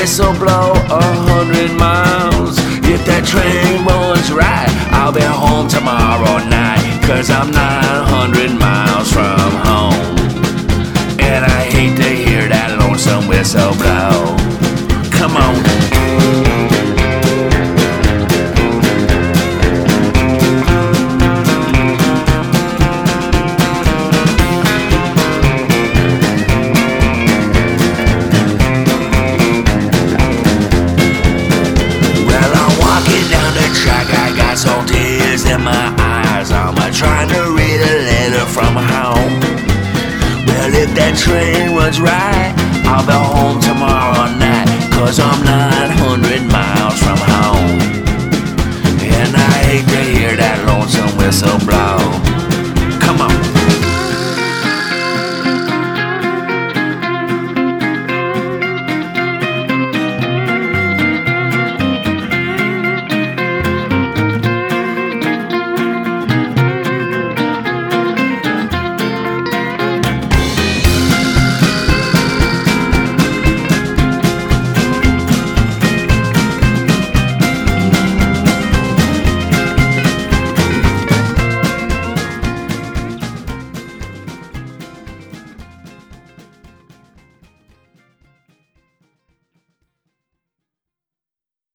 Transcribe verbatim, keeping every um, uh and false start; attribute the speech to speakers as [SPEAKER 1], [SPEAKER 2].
[SPEAKER 1] whistle blow a hundred miles. If that train runs right, I'll be home tomorrow night. Cause I'm nine hundred miles from home, and I hate to hear that lonesome whistle blow. Come on. Some tears in my eyes. I'm trying to read a letter from home. Well, if that train runs right, I'll be home